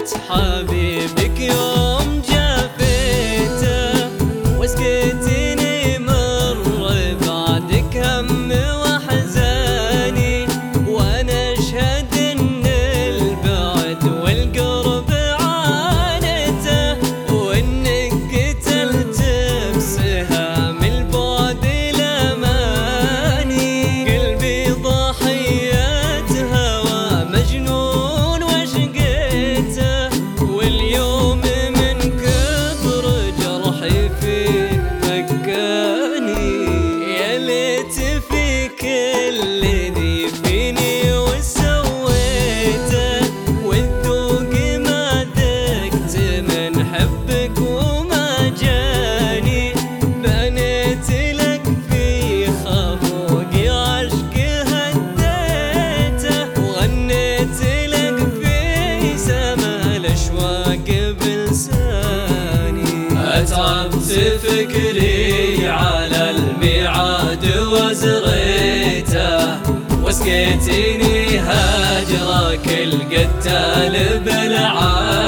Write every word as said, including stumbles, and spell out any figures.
نسيت حبيبك يوم جافيته وسكتني مر بعدك هم وحزاني، وانا اشهد ان البعد والقرب عانته، وانك قتلت بسهام البعد الاماني. قلبي ضحية هوى مجنون وشقيته، واليوم من كبر جرحي فيه مكاني. يا ليت في كل ذي فيني وسويته، والذوق ما ذقت من حبك وما جاني. بنيت لك في خفوقي عشق هديته، وغنيت لك في سما الاشواق بلساني. اتعبت فكري على الميعاد وزريته، وسقيتني هجرك القتال بالعاد.